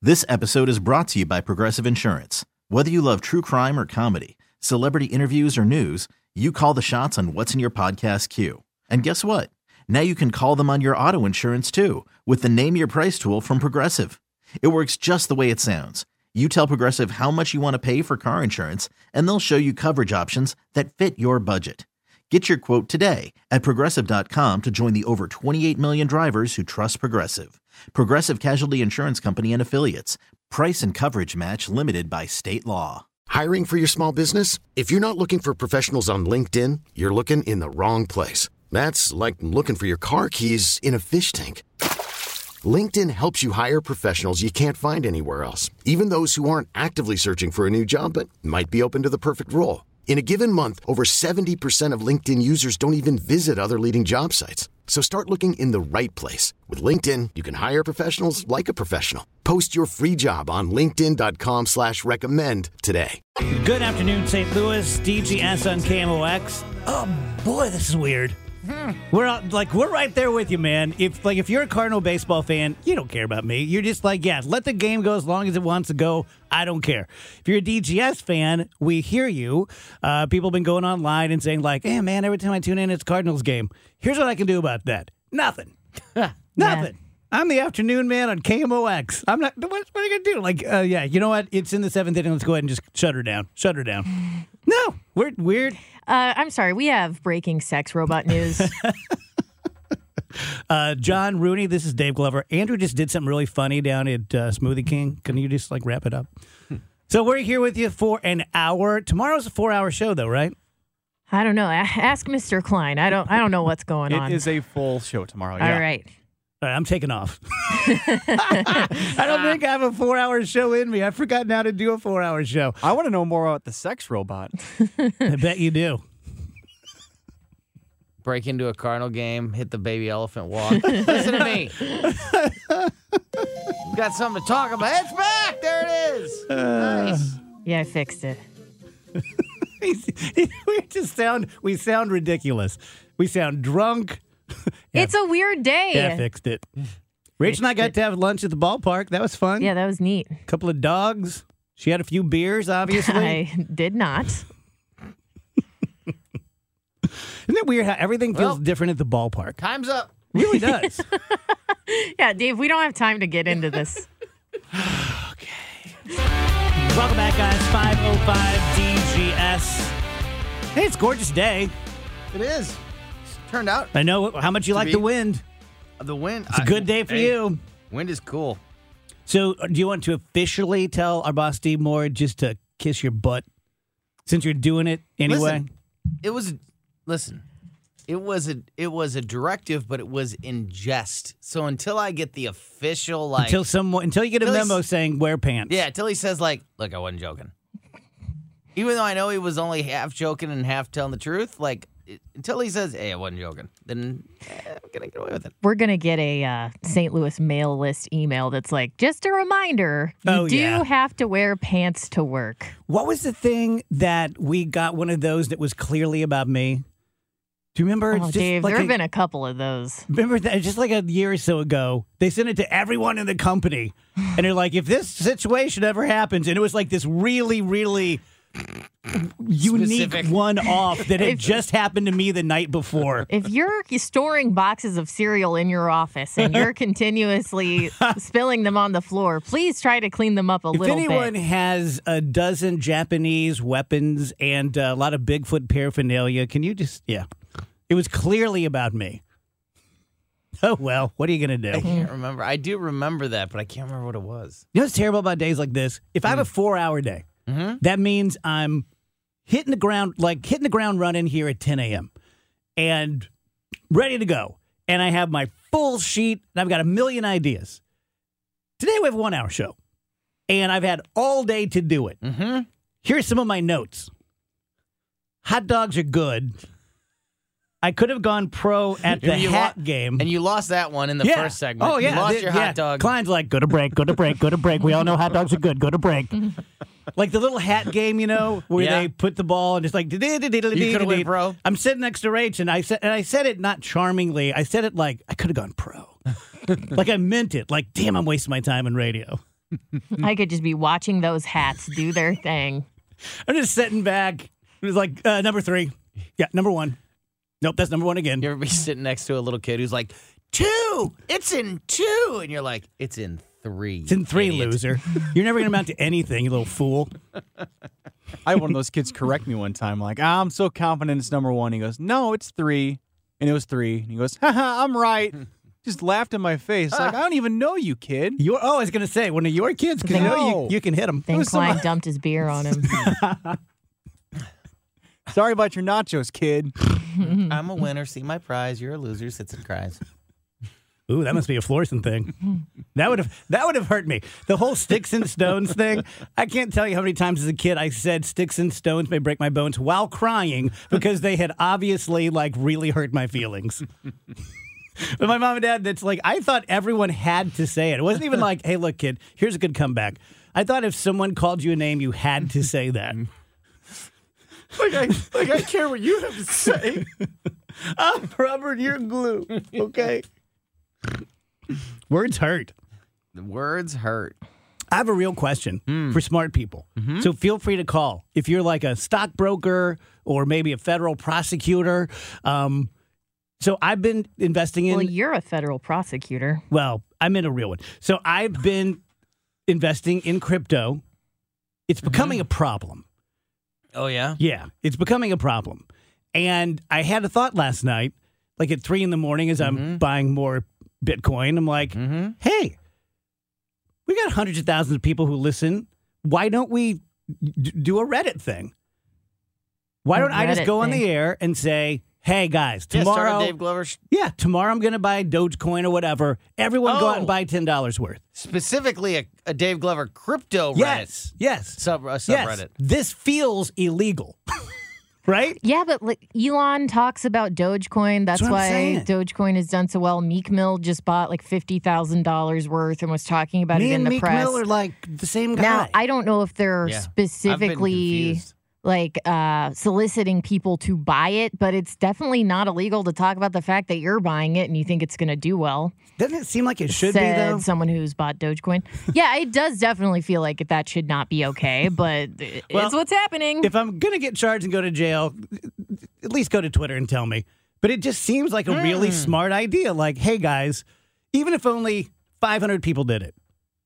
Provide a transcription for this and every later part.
This episode is brought to you by Progressive Insurance. Whether you love true crime or comedy, celebrity interviews or news, you call the shots on what's in your podcast queue. And guess what? Now you can call them on your auto insurance too with the Name Your Price tool from Progressive. It works just the way it sounds. You tell Progressive how much you want to pay for car insurance, and they'll show you coverage options that fit your budget. Get your quote today at Progressive.com to join the over 28 million drivers who trust Progressive. Progressive Casualty Insurance Company and Affiliates. Price and coverage match limited by state law. Hiring for your small business? If you're not looking for professionals on LinkedIn, you're looking in the wrong place. That's like looking for your car keys in a fish tank. LinkedIn helps you hire professionals you can't find anywhere else, even those who aren't actively searching for a new job but might be open to the perfect role. In a given month, over 70% of LinkedIn users don't even visit other leading job sites. So start looking in the right place. With LinkedIn, you can hire professionals like a professional. Post your free job on linkedin.com/recommend today. Good afternoon, St. Louis. DGS on KMOX. Oh, boy, this is weird. We're right there with you, man. If you're a Cardinal baseball fan, you don't care about me. You're just like, yeah, let the game go as long as it wants to go. I don't care. If you're a DGS fan, we hear you. People have been going online and saying like, hey, man, every time I tune in, it's Cardinals game. Here's what I can do about that. Nothing. Nothing. I'm the afternoon man on KMOX. I'm not. What are you gonna do? Like, yeah, you know what? It's in the seventh inning. Let's go ahead and just shut her down. Shut her down. No, weird. I'm sorry. We have breaking sex robot news. John Rooney, this is Dave Glover. Andrew just did something really funny down at Smoothie King. Can you just wrap it up? So we're here with you for an hour. Tomorrow's a 4-hour show, though, right? I don't know. Ask Mr. Klein. I don't know what's going on. It is a full show tomorrow. Yeah. All right. All right, I'm taking off. I don't think I have a 4-hour show in me. I've forgotten how to do a 4-hour show. I want to know more about the sex robot. I bet you do. Break into a Cardinal game, hit the baby elephant walk. Listen to me. We've got something to talk about. It's back. There it is. Nice. Yeah, I fixed it. We sound ridiculous. We sound drunk. Yeah. It's a weird day. Yeah, I fixed it. Rach and I got to have lunch at the ballpark. That was fun. Yeah, that was neat. A couple of dogs. She had a few beers, obviously. I did not. Isn't it weird how everything feels different at the ballpark? Time's up. It really does. Yeah, Dave, we don't have time to get into this. Okay. Welcome back, guys. 505 DGS. Hey, it's a gorgeous day. It is. Turned out. I know how much you like the wind. The wind. It's a good day for you. Wind is cool. So, do you want to officially tell our boss Steve Moore just to kiss your butt since you're doing it anyway? Listen, it was a directive, but it was in jest. So until I get the official until you get a memo saying wear pants. Yeah, until he says look, I wasn't joking. Even though I know he was only half joking and half telling the truth, until he says, hey, I wasn't joking, then I'm going to get away with it. We're going to get a St. Louis mail list email that's like, just a reminder, you do have to wear pants to work. What was the thing that we got one of those that was clearly about me? Do you remember? Oh, Dave, there have been a couple of those. Remember that just like a year or so ago, they sent it to everyone in the company. And they're like, if this situation ever happens, and it was like this really, really unique specific one-off that had just happened to me the night before. If you're storing boxes of cereal in your office and you're continuously spilling them on the floor, please try to clean them up a little bit. If anyone has a dozen Japanese weapons and a lot of Bigfoot paraphernalia, can you just, it was clearly about me. Oh, well, what are you going to do? I can't remember. I do remember that, but I can't remember what it was. You know what's terrible about days like this? If I have a 4-hour day, that means I'm hitting the ground running here at 10 a.m. and ready to go. And I have my full sheet, and I've got a million ideas. Today we have a 1-hour show, and I've had all day to do it. Here's some of my notes. Hot dogs are good. I could have gone pro at the hat game. And you lost that one in the first segment. Oh, yeah. You lost your hot dog. Klein's like, go to break, go to break, go to break. We all know hot dogs are good. Go to break. Like the little hat game, where they put the ball and just like... You could have went pro. I'm sitting next to Rach, and I said it not charmingly. I said it like, I could have gone pro. Like I meant it. Like, damn, I'm wasting my time in radio. I could just be watching those hats do their thing. I'm just sitting back. It was like, number 3. Yeah, number 1. Nope, that's number 1 again. You ever be sitting next to a little kid who's like, 2, it's in 2. And you're like, it's in 3. It's in 3, idiot. loser. You're never going to amount to anything, you little fool. I had one of those kids correct me one time. Like, I'm so confident it's number 1. He goes, no, it's 3. And it was 3. And he goes, haha, I'm right. Just laughed in my face. Like, I don't even know you, kid. I was going to say, one of your kids, because No. you can hit them. Then Klein dumped his beer on him. Sorry about your nachos, kid. I'm a winner. See my prize. You're a loser. Sits and cries. Ooh, that must be a Florissant thing. That would have hurt me. The whole sticks and stones thing. I can't tell you how many times as a kid I said sticks and stones may break my bones while crying because they had obviously really hurt my feelings. But my mom and dad, that's I thought everyone had to say it. It wasn't even like, hey, look, kid, here's a good comeback. I thought if someone called you a name, you had to say that. I care what you have to say. I'm rubber and you're glue. Okay. Words hurt. The words hurt. I have a real question for smart people. Mm-hmm. So feel free to call. If you're like a stockbroker or maybe a federal prosecutor. So I've been investing in. Well, you're a federal prosecutor. Well, I'm in a real one. So I've been investing in crypto. It's becoming a problem. Oh, yeah? Yeah, it's becoming a problem. And I had a thought last night, like at 3 a.m. as I'm buying more Bitcoin. I'm like, hey, we got hundreds of thousands of people who listen. Why don't we do a Reddit thing? Why don't I just Reddit go on thing. the air and say, hey, guys, Yeah, start tomorrow, a Dave Glover tomorrow I'm going to buy Dogecoin or whatever. Everyone go out and Oh. buy $10 worth. specifically a Dave Glover crypto Reddit Yes. subreddit. Yes. This feels illegal. Right? Yeah, but Elon talks about Dogecoin. That's That's what I'm why saying. Dogecoin has done so well. Meek Mill just bought $50,000 worth and was talking about Me it in and the Meek press. Mill are like the same guy. Now, I don't know if they're Yeah, I've been specifically confused. soliciting people to buy it, but it's definitely not illegal to talk about the fact that you're buying it and you think it's going to do well. Doesn't it seem like it should Said be, though? someone who's bought Dogecoin. Yeah, it does definitely feel like that should not be okay, but Well, it's what's happening. If I'm going to get charged and go to jail, at least go to Twitter and tell me. But it just seems like a really smart idea. Like, hey, guys, even if only 500 people did it,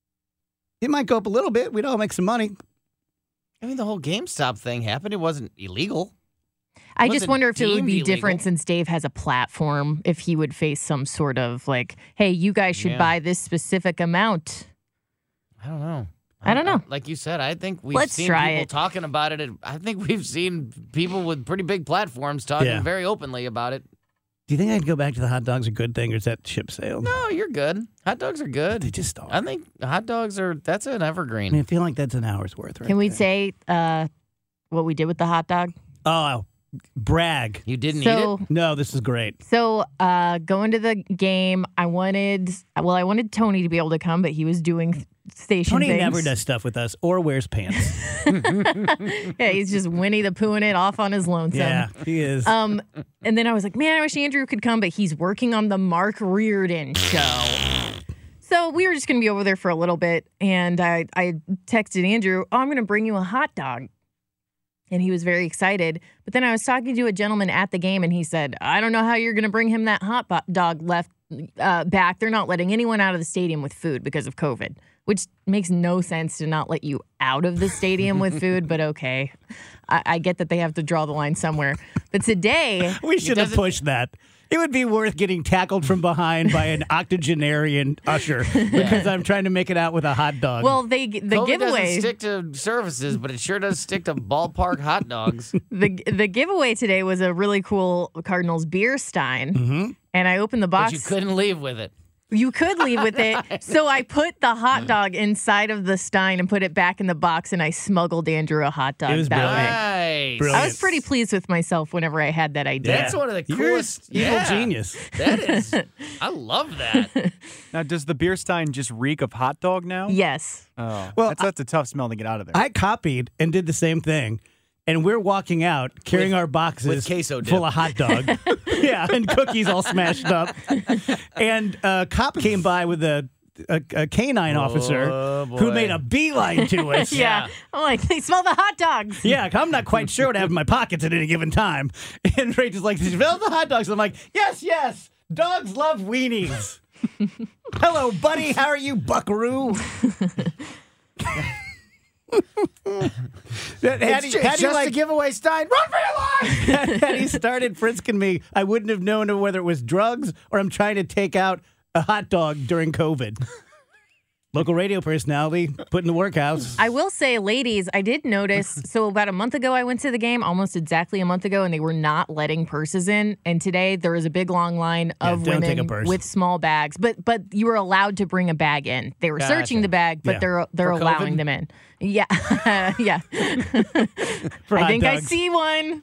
it might go up a little bit. We'd all make some money. I mean, the whole GameStop thing happened. It wasn't illegal. I just wasn't wonder if it would deemed be illegal. different since Dave has a platform, if he would face some sort of hey, you guys should Yeah. buy this specific amount. I don't know. I don't know. Like you said, I think we've Let's seen try people it. talking about it. I think we've seen people with pretty big platforms talking Yeah. very openly about it. Do you think I'd go back to the hot dogs a good thing, or is that ship sailed? No, you're good. Hot dogs are They good. just are. I think hot dogs that's an evergreen. I mean, I feel like that's an hour's worth, right? Can we there. say what we did with the hot dog? Oh, brag. You didn't eat So, it? No, this is great. going to the game, I wanted Tony to be able to come, but he was doing station Tony things. never does stuff with us or wears pants. Yeah, he's just Winnie the Poohing it off on his lonesome. Yeah, he is. And then I was like, man, I wish Andrew could come, but he's working on the Mark Reardon show. So we were just going to be over there for a little bit, and I texted Andrew, I'm going to bring you a hot dog. And he was very excited. But then I was talking to a gentleman at the game, and he said, I don't know how you're going to bring him that hot dog back. They're not letting anyone out of the stadium with food because of COVID, which makes no sense to not let you out of the stadium with food, but okay. I get that they have to draw the line somewhere. But today, We should have doesn't- pushed that. It would be worth getting tackled from behind by an octogenarian usher because I'm trying to make it out with a hot dog. well, the COVID giveaway. doesn't stick to services, but it sure does stick to ballpark hot dogs. The giveaway today was a really cool Cardinals beer stein, and I opened the box. But you couldn't leave with it. You could leave with it, so I put the hot dog inside of the stein and put it back in the box, and I smuggled Andrew a hot dog It was that brilliant. way. Nice. Brilliant. I was pretty pleased with myself whenever I had that idea. That's one of the You're coolest. evil yeah, genius. That is. I love that. Now, does the beer stein just reek of hot dog now? Yes. Oh, Well, that's a tough smell to get out of there. I copied and did the same thing. And we're walking out carrying our boxes with queso dip. full of hot dog. Yeah, and cookies all smashed up. And a cop came by with a a canine officer who boy. made a beeline to us. Yeah. I'm like, they smell the hot dogs. Yeah, I'm not quite sure what I have in my pockets at any given time. And Rachel's like, did you smell the hot dogs? I'm like, yes. Dogs love weenies. Hello, buddy. How are you, buckaroo? It's just a giveaway, Stein. Run for your life! Had he started frisking me, I wouldn't have known whether it was drugs or I'm trying to take out a hot dog during COVID. Local radio personality put in the workhouse. I will say, ladies, I did notice. So about a month ago, I went to the game, almost exactly a month ago, and they were not letting purses in. And today, there was a big long line of don't take a women purse. with small bags. But you were allowed to bring a bag in. They were searching the bag, but Yeah. they're For allowing COVID? them in. Yeah, yeah. For I hot think I dogs. see one.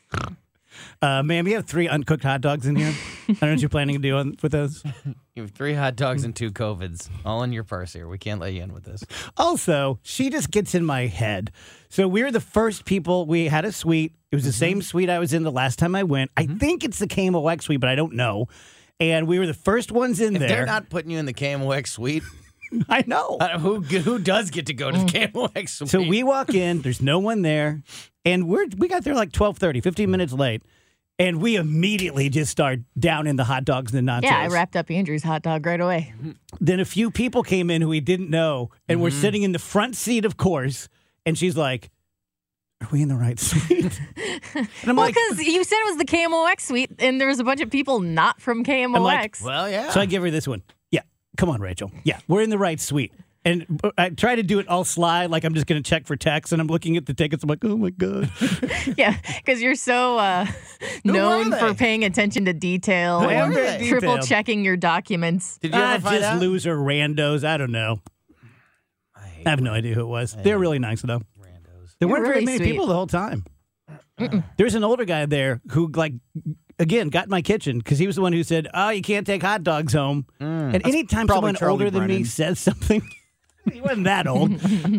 Ma'am, you have 3 uncooked hot dogs in here. I don't know what you're planning to do with those. You have 3 hot dogs and 2 COVIDs, all in your purse here. We can't let you in with this. Also, she just gets in my head. So we were the first people. We had a suite. It was the same suite I was in the last time I went. I think it's the KMOX suite, but I don't know. And we were the first ones in If there. they're not putting you in the KMOX suite, I know. who does get to go to the KMOX suite? So we walk in. There's no one there. And we got there like 12:30, 15 minutes late. And we immediately just start down in the hot dogs and the nachos. Yeah, I wrapped up Andrew's hot dog right away. Then a few people came in who we didn't know, and we're sitting in the front seat, of course. And she's like, "Are we in the right suite?" And I'm Well, like, because you said it was the KMOX suite, and there was a bunch of people not from KMOX. like, well, yeah. so I give her this one. Yeah, come on, Rachel. Yeah, we're in the right suite. And I try to do it all sly, like I'm just going to check for text, and I'm looking at the tickets. I'm like, oh my god. Yeah, because you're so Who known were for they? paying attention to detail I am and very triple detailed. checking your documents. Did you ever find Just out? loser randos. I don't know. I have no idea who it was. They're really nice though. Randos. There You're weren't very really many sweet. people the whole time. There's an older guy there who, like, again, got in my kitchen because he was the one who said, "Oh, you can't take hot dogs home." And anytime probably someone Charlie older than me Brennan. says something, he wasn't that old.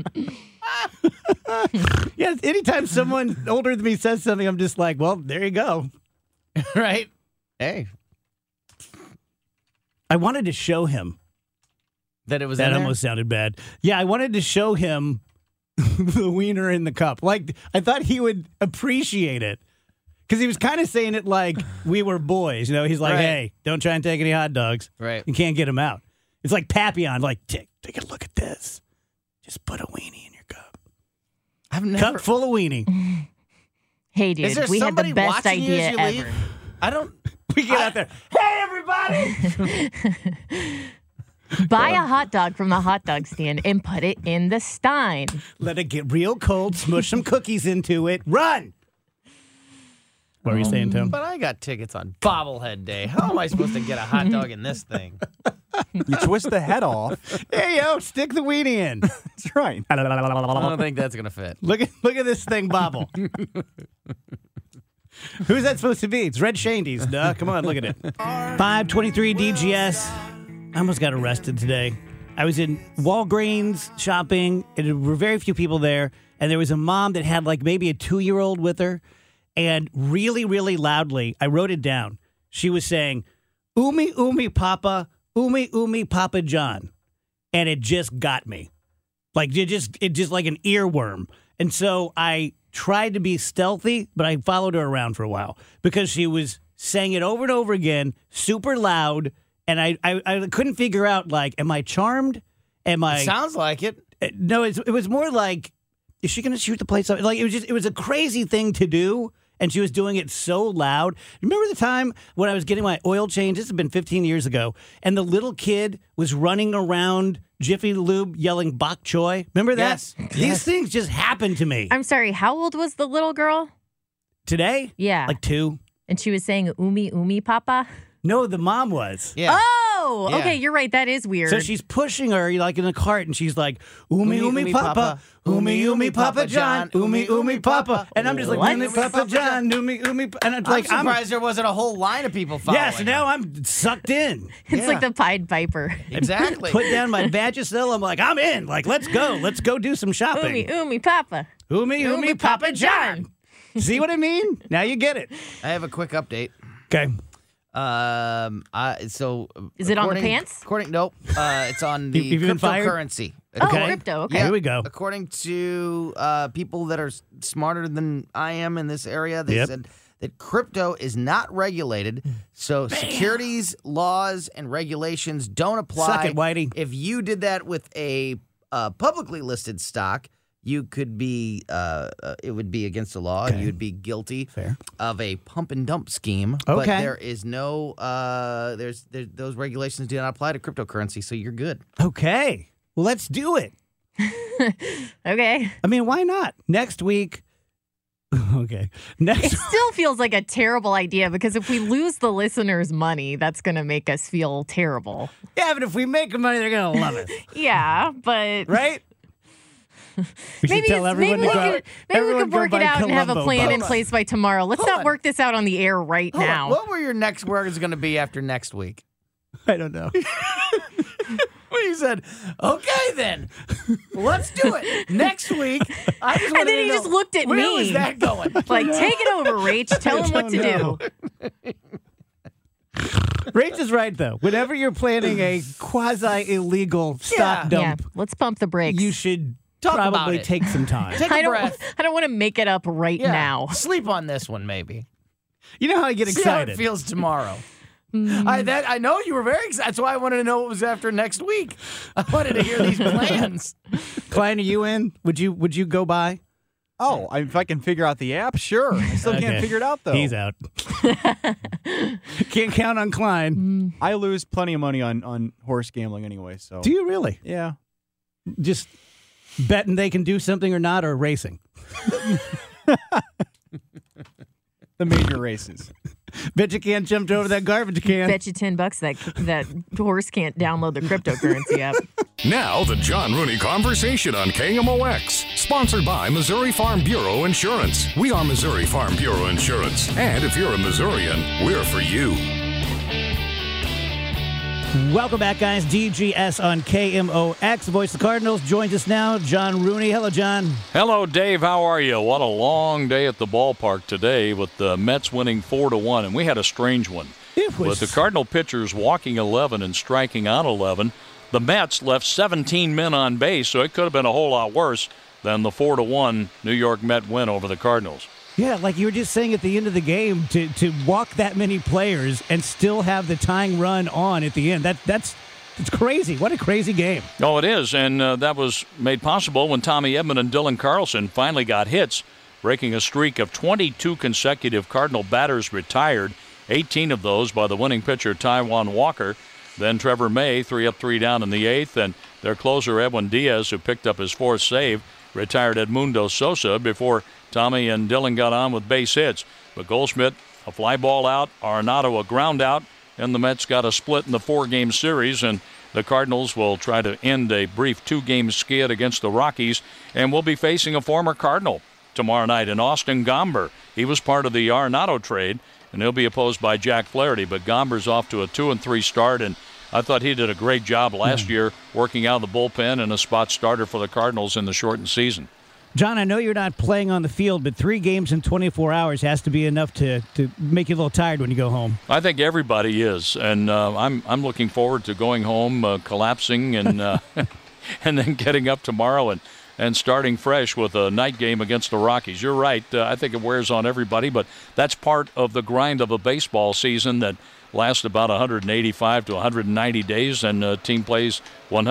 Yeah, anytime someone older than me says something, I'm just like, well, there you go. Right? Hey, I wanted to show him. that it was That in there? almost sounded bad. Yeah, I wanted to show him the wiener in the cup. Like, I thought he would appreciate it. Because he was kind of saying it like we were boys. You know, he's like, Right. hey, don't try and take any hot dogs. Right. You can't get them out. It's like Papillon, like, take a look at this. Just put a weenie in your cup. I've never. Cup full of weenie. Hey, Is there dude, we had somebody the best watching you idea as you leave? ever. I don't. We get out there. Hey, everybody. Buy a hot dog from the hot dog stand and put it in the Stein. Let it get real cold. Smush some cookies into it. Run. What were you saying, Tom? But I got tickets on Bobblehead Day. How am I supposed to get a hot dog in this thing? You twist the head off. Hey, yo, stick the weenie in. That's right. I don't think that's gonna fit. Look at this thing bobble. Who's that supposed to be? It's Red Shandy's. Duh. Come on, look at it. 523 DGS. I almost got arrested today. I was in Walgreens shopping, and there were very few people there. And there was a mom that had like maybe a 2-year-old with her. And really, really loudly, I wrote it down. She was saying, "Umi, umi, papa, umi, umi, papa John." And it just got me. Like, it just like an earworm. And so I tried to be stealthy, but I followed her around for a while because she was saying it over and over again, super loud. And I couldn't figure out, like, am I charmed? Am I? Sounds like it. No, it was more like, is she going to shoot the place up? Like, it was a crazy thing to do. And she was doing it so loud. Remember the time when I was getting my oil change? This has been 15 years ago. And the little kid was running around Jiffy Lube yelling bok choy. Remember that? Yes. These things just happened to me. I'm sorry, how old was the little girl? Today? Yeah. Like 2. And she was saying, umi, umi, papa? No, the mom was. Yeah. Oh, Yeah. okay, you're right. That is weird. So she's pushing her like in a cart, and she's like, "Umi, Umi, umi, papa, umi, umi, papa John, umi, umi, papa," and I'm just like, What? "Umi, papa John, umi, umi," and it's like, I'm surprised there wasn't a whole line of people following. yeah. So now I'm sucked in. it's like the Pied Piper. Exactly. Put down my Vagisil. I'm like, I'm in. Like, let's go do some shopping. Umi, umi, papa. Umi, umi, papa John. See what I mean? Now you get it. I have a quick update. Okay. So Is it on the pants? Nope. It's on the You've been fired? cryptocurrency. Oh, crypto. Okay. Here we go. According to people that are smarter than I am in this area, they said that crypto is not regulated, so securities laws and regulations don't apply. Suck it, Whitey. If you did that with a publicly listed stock, you could be, it would be against the law, and you would be guilty of a pump and dump scheme. But there is no, those regulations do not apply to cryptocurrency, so you're good. Okay. Let's do it. Okay. I mean, why not? Next week. Okay. It still feels like a terrible idea because if we lose the listeners' money, that's going to make us feel terrible. Yeah, but if we make money, they're going to love it. Yeah, but... Right? We should tell everyone to go. Maybe we could work it out and have a plan in boats. place by tomorrow. Let's not work this out on the air right now. What were your next words going to be after next week? I don't know. Well, you said, okay, then. Let's do it. Next week. I just And then he just looked at where me. Where was that going? Like, take it over, Rach. Tell him what to do. Rach is right, though. Whenever you're planning a quasi-illegal stock Yeah, dump, let's pump the brakes. you should Talk about probably it. take some time. Take a breath. I don't want to make it up right now. Sleep on this one, maybe. You know how I get See how excited. it feels tomorrow. I know you were very excited. That's why I wanted to know what was after next week. I wanted to hear these plans. Klein, are you in? Would you go by? Oh, if I can figure out the app, sure. I still Okay. can't figure it out, though. He's out. Can't count on Klein. I lose plenty of money on horse gambling anyway, so. Do you really? Yeah. Just betting they can do something or not, or racing? The major races. Bet you can't jump over that garbage can. Bet you $10 that horse can't download the cryptocurrency app. Now, the John Rooney Conversation on KMOX. Sponsored by Missouri Farm Bureau Insurance. We are Missouri Farm Bureau Insurance. And if you're a Missourian, we're for you. Welcome back, guys. DGS on KMOX. Voice of the Cardinals joins us now. John Rooney. Hello, John. Hello, Dave. How are you? What a long day at the ballpark today with the Mets winning 4-1, and we had a strange one. It was... With the Cardinal pitchers walking 11 and striking out 11, the Mets left 17 men on base, so it could have been a whole lot worse than the 4-1 New York Met win over the Cardinals. Yeah, like you were just saying at the end of the game, to walk that many players and still have the tying run on at the end, it's crazy. What a crazy game. Oh, it is, and that was made possible when Tommy Edman and Dylan Carlson finally got hits, breaking a streak of 22 consecutive Cardinal batters retired, 18 of those by the winning pitcher Taijuan Walker. Then Trevor May, 3 up, 3 down in the 8th, and their closer Edwin Diaz, who picked up his 4th save, retired Edmundo Sosa before Tommy and Dylan got on with base hits. But Goldschmidt, a fly ball out, Arenado a ground out, and the Mets got a split in the 4-game series, and the Cardinals will try to end a brief 2-game skid against the Rockies, and will be facing a former Cardinal tomorrow night in Austin Gomber. He was part of the Arenado trade, and he'll be opposed by Jack Flaherty, but Gomber's off to a 2-3 start, and I thought he did a great job last year working out of the bullpen and a spot starter for the Cardinals in the shortened season. John, I know you're not playing on the field, but 3 games in 24 hours has to be enough to make you a little tired when you go home. I think everybody is, and I'm looking forward to going home, collapsing, and and then getting up tomorrow and starting fresh with a night game against the Rockies. You're right. I think it wears on everybody, but that's part of the grind of a baseball season that lasts about 185 to 190 days, and the team plays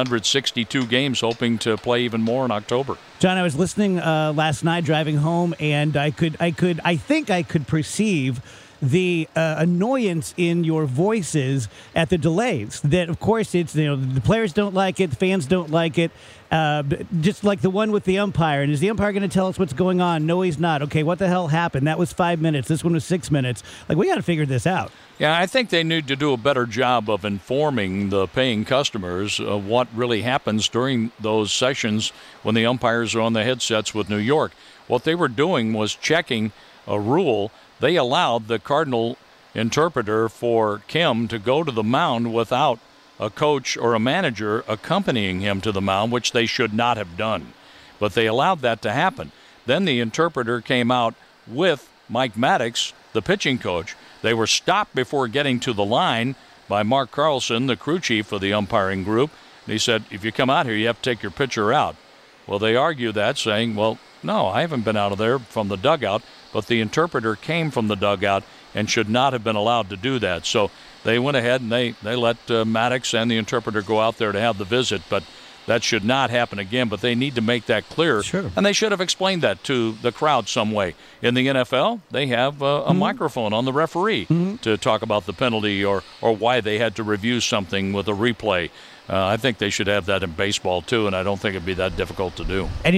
162 games, hoping to play even more in October. John, I was listening last night driving home, and I think I could perceive the annoyance in your voices at the delays. That, of course, it's the players don't like it, the fans don't like it. Just like the one with the umpire. And is the umpire going to tell us what's going on? No, he's not. Okay, what the hell happened? That was 5 minutes. This one was 6 minutes. Like, we got to figure this out. Yeah, I think they need to do a better job of informing the paying customers of what really happens during those sessions when the umpires are on the headsets with New York. What they were doing was checking a rule. They allowed the Cardinal interpreter for Kim to go to the mound without a coach or a manager accompanying him to the mound, which they should not have done. But they allowed that to happen. Then the interpreter came out with Mike Maddox, the pitching coach. They were stopped before getting to the line by Mark Carlson, the crew chief for the umpiring group. And he said, if you come out here, you have to take your pitcher out. Well, they argue that, saying, well, no, I haven't been out of there from the dugout, but the interpreter came from the dugout and should not have been allowed to do that. So they went ahead and they let Maddox and the interpreter go out there to have the visit, but that should not happen again, but they need to make that clear. Sure. And they should have explained that to the crowd some way. In the NFL, they have a microphone on the referee to talk about the penalty or why they had to review something with a replay. I think they should have that in baseball, too, and I don't think it'd be that difficult to do. And,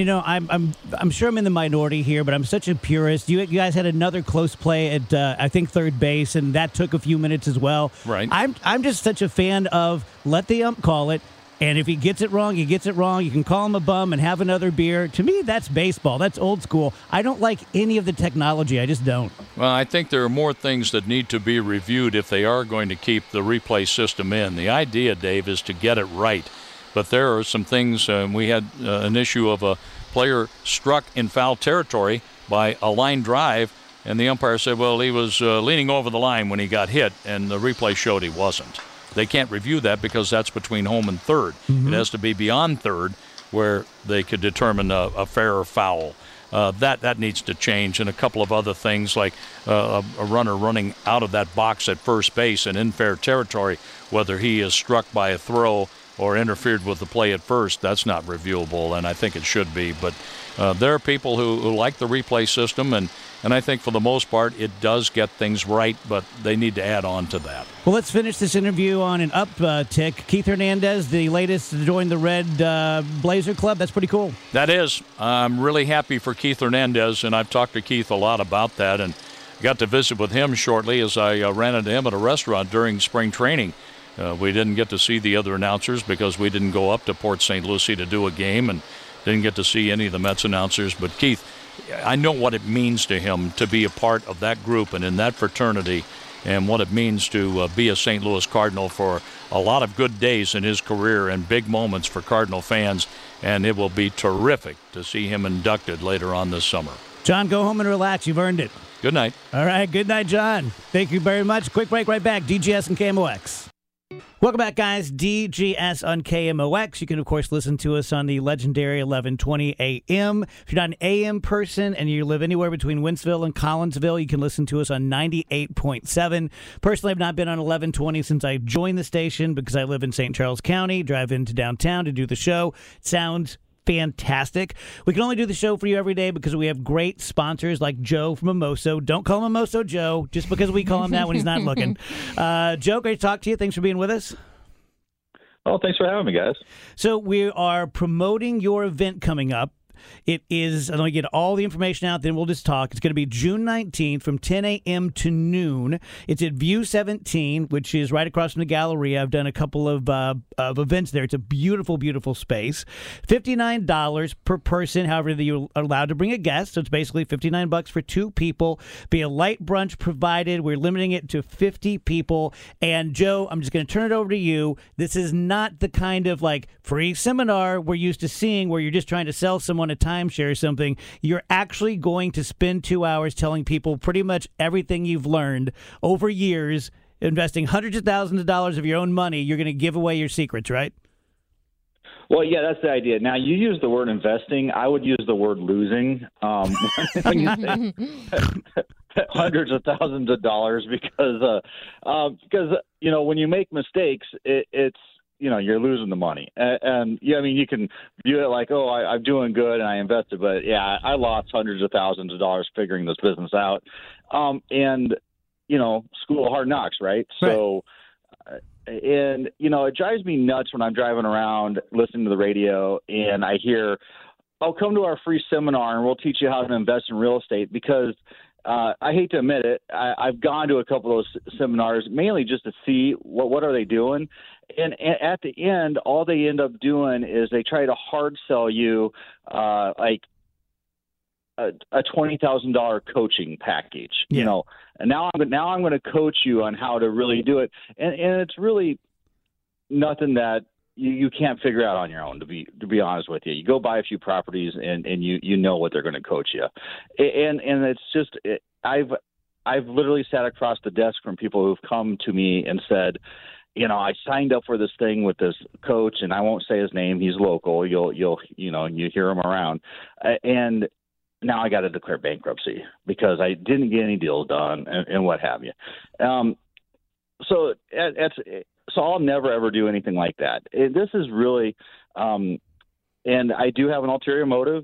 I'm sure I'm in the minority here, but I'm such a purist. You guys had another close play at, I think, third base, and that took a few minutes as well. Right. I'm just such a fan of let the ump call it. And if he gets it wrong, he gets it wrong. You can call him a bum and have another beer. To me, that's baseball. That's old school. I don't like any of the technology. I just don't. Well, I think there are more things that need to be reviewed if they are going to keep the replay system in. The idea, Dave, is to get it right. But there are some things. We had an issue of a player struck in foul territory by a line drive, and the umpire said, well, he was leaning over the line when he got hit, and the replay showed he wasn't. They can't review that because that's between home and third. It has to be beyond third where they could determine a fair or foul. That needs to change, and a couple of other things like a runner running out of that box at first base and in fair territory, whether he is struck by a throw or interfered with the play at first, that's not reviewable, and I think it should be. But there are people who like the replay system, and I think for the most part it does get things right, but they need to add on to that. Well, let's finish this interview on an uptick. Keith Hernandez, the latest to join the Red Blazer Club. That's pretty cool. That is. I'm really happy for Keith Hernandez, and I've talked to Keith a lot about that, and got to visit with him shortly as I ran into him at a restaurant during spring training. We didn't get to see the other announcers because we didn't go up to Port St. Lucie to do a game and didn't get to see any of the Mets announcers. But Keith, I know what it means to him to be a part of that group and in that fraternity, and what it means to be a St. Louis Cardinal for a lot of good days in his career and big moments for Cardinal fans, and it will be terrific to see him inducted later on this summer. John, go home and relax. You've earned it. Good night. All right, good night, John. Thank you very much. Quick break, right back. DGS and KMOX. Welcome back, guys. DGS on KMOX. You can, of course, listen to us on the legendary 1120 AM. If you're not an AM person and you live anywhere between Wentzville and Collinsville, you can listen to us on 98.7. Personally, I've not been on 1120 since I joined the station because I live in St. Charles County, drive into downtown to do the show. It sounds fantastic. We can only do the show for you every day because we have great sponsors like Joe from Mimoso. Don't call him Mimoso Joe just because we call him that when he's not looking. Joe, great to talk to you. Thanks for being with us. Oh, thanks for having me, guys. So we are promoting your event coming up. It is, I'm going to get all the information out, then we'll just talk. It's going to be June 19th from 10 a.m. to noon. It's at View 17, which is right across from the Galleria. I've done a couple of events there. It's a beautiful, beautiful space. $59 per person. However, you're allowed to bring a guest, so it's basically $59 for two people. Be a light brunch provided. We're limiting it to 50 people. And Joe, I'm just going to turn it over to you. This is not the kind of like free seminar we're used to seeing where you're just trying to sell someone a timeshare or something. You're actually going to spend 2 hours telling people pretty much everything you've learned over years, investing hundreds of thousands of dollars of your own money. You're going to give away your secrets, right? Well, yeah, that's the idea. Now, you use the word investing. I would use the word losing when you say hundreds of thousands of dollars because when you make mistakes, it's you're losing the money. And yeah, I mean, you can view it like, oh, I'm doing good and I invested, but yeah, I lost hundreds of thousands of dollars figuring this business out. School of hard knocks, right? So, it drives me nuts when I'm driving around listening to the radio and I hear, oh, come to our free seminar and we'll teach you how to invest in real estate because I hate to admit it, I've gone to a couple of those seminars mainly just to see what are they doing. And at the end, all they end up doing is they try to hard sell you like a $20,000 coaching package, and now I'm going to coach you on how to really do it. And it's really nothing that you can't figure out on your own, to be honest with you. You go buy a few properties and you know what they're going to coach you. And it's just, I've literally sat across the desk from people who've come to me and said, I signed up for this thing with this coach, and I won't say his name. He's local. You hear him around, and now I got to declare bankruptcy because I didn't get any deals done and what have you. So I'll never ever do anything like that. This is really. And I do have an ulterior motive.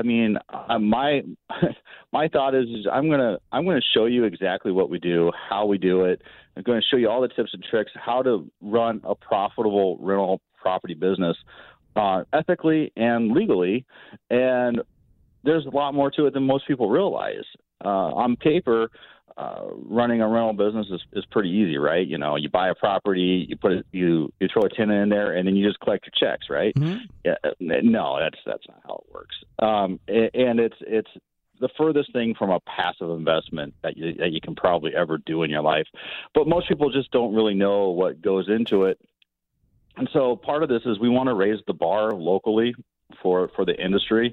My thought is I'm gonna show you exactly what we do, how we do it. I'm going to show you all the tips and tricks, how to run a profitable rental property business ethically and legally. And there's a lot more to it than most people realize. On paper, running a rental business is pretty easy, right? You buy a property, you throw a tenant in there, and then you just collect your checks, right? Mm-hmm. Yeah, no, that's not how it works. And it's the furthest thing from a passive investment that you can probably ever do in your life. But most people just don't really know what goes into it. And so part of this is we want to raise the bar locally for the industry,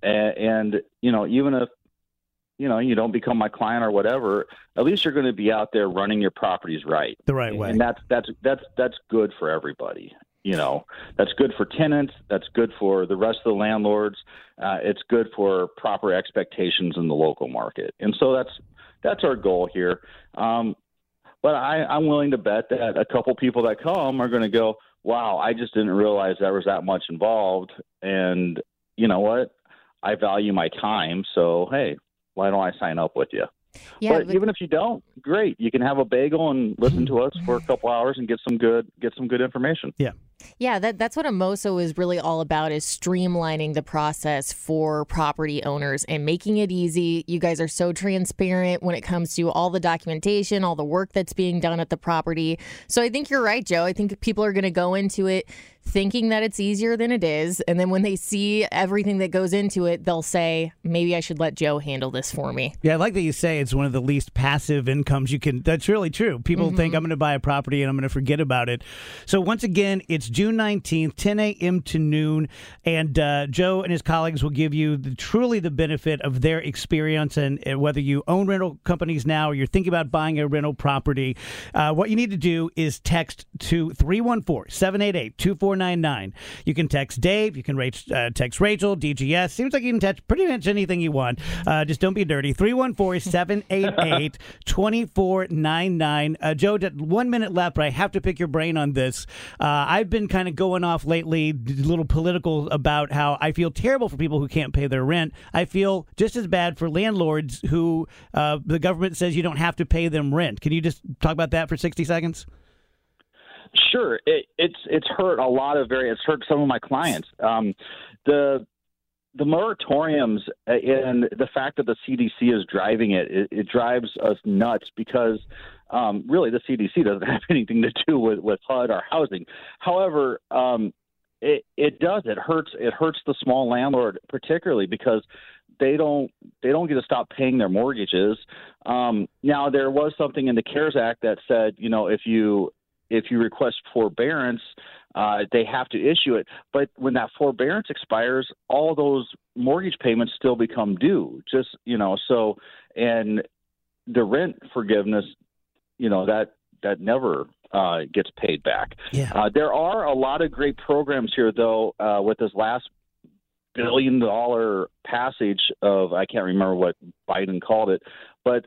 and even if you don't become my client or whatever, at least you're going to be out there running your properties right, the right way, and that's good for everybody. That's good for tenants. That's good for the rest of the landlords. It's good for proper expectations in the local market, and so that's our goal here. But I'm willing to bet that a couple people that come are going to go, "Wow, I just didn't realize there was that much involved," and you know what? I value my time, so hey. Why don't I sign up with you? Yeah, but even if you don't, great. You can have a bagel and listen to us for a couple hours and get some good information. Yeah. Yeah, that's what Amoso is really all about, is streamlining the process for property owners and making it easy. You guys are so transparent when it comes to all the documentation, all the work that's being done at the property. So I think you're right, Joe. I think people are going to go into it thinking that it's easier than it is. And then when they see everything that goes into it, they'll say, maybe I should let Joe handle this for me. Yeah, I like that you say it's one of the least passive incomes you can. That's really true. People think I'm going to buy a property and I'm going to forget about it. So once again, it's June 19th, 10 a.m. to noon. And Joe and his colleagues will give you truly the benefit of their experience. And whether you own rental companies now or you're thinking about buying a rental property, what you need to do is text to 314-788-2499. You can text Dave. You can text Rachel, DGS. Seems like you can text pretty much anything you want. Just don't be dirty. 314-788-2499. Joe, 1 minute left, but I have to pick your brain on this. I've been kind of going off lately, a little political, about how I feel terrible for people who can't pay their rent. I feel just as bad for landlords who the government says you don't have to pay them rent. Can you just talk about that for 60 seconds? Sure. It's hurt a lot of it's hurt some of my clients. The moratoriums and the fact that the CDC is driving it drives us nuts because really the CDC doesn't have anything to do with HUD or housing. However, it does. It hurts the small landlord particularly because they don't get to stop paying their mortgages. Now there was something in the CARES Act that said, if you request forbearance, they have to issue it. But when that forbearance expires, all those mortgage payments still become due. And the rent forgiveness, that never gets paid back. Yeah. There are a lot of great programs here, though, with this last $1 billion passage of, I can't remember what Biden called it, but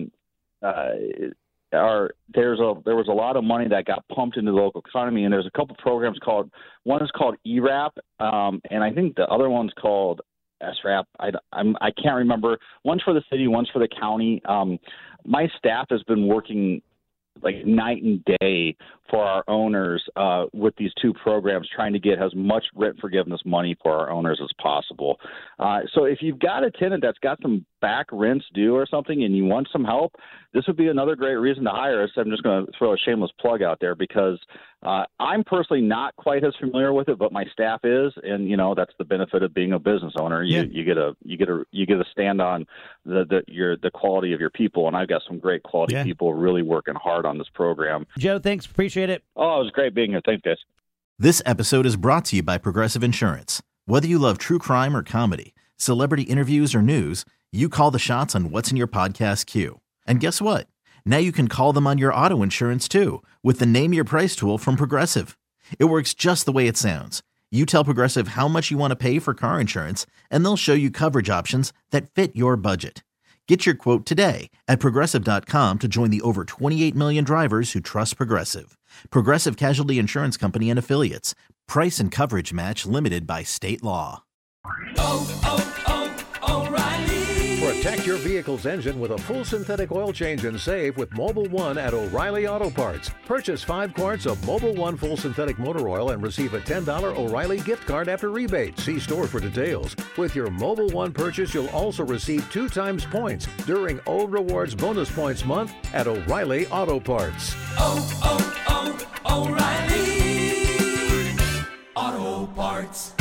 there was a lot of money that got pumped into the local economy, and there's a couple programs one is called ERAP, and I think the other one's called SRAP. I can't remember. One's for the city, one's for the county. My staff has been working like night and day for our owners with these two programs, trying to get as much rent forgiveness money for our owners as possible. So if you've got a tenant that's got some back rents due or something and you want some help, this would be another great reason to hire us. I'm just going to throw a shameless plug out there because I'm personally not quite as familiar with it, but my staff is, and that's the benefit of being a business owner. You get to stand on the quality of your people, and I've got some great quality people really working hard on this program. Joe, thanks, appreciate it. Oh, it was great being here. Thanks, guys. This episode is brought to you by Progressive Insurance. Whether you love true crime or comedy, celebrity interviews or news, you call the shots on what's in your podcast queue. And guess what? Now you can call them on your auto insurance too with the Name Your Price tool from Progressive. It works just the way it sounds. You tell Progressive how much you want to pay for car insurance, and they'll show you coverage options that fit your budget. Get your quote today at Progressive.com to join the over 28 million drivers who trust Progressive. Progressive Casualty Insurance Company and Affiliates. Price and coverage match limited by state law. O'Reilly. Protect your vehicle's engine with a full synthetic oil change and save with Mobil 1 at O'Reilly Auto Parts. Purchase 5 quarts of Mobil 1 full synthetic motor oil and receive a $10 O'Reilly gift card after rebate. See store for details. With your Mobil 1 purchase, you'll also receive 2 times points during O Rewards Bonus Points Month at O'Reilly Auto Parts. O'Reilly Auto Parts.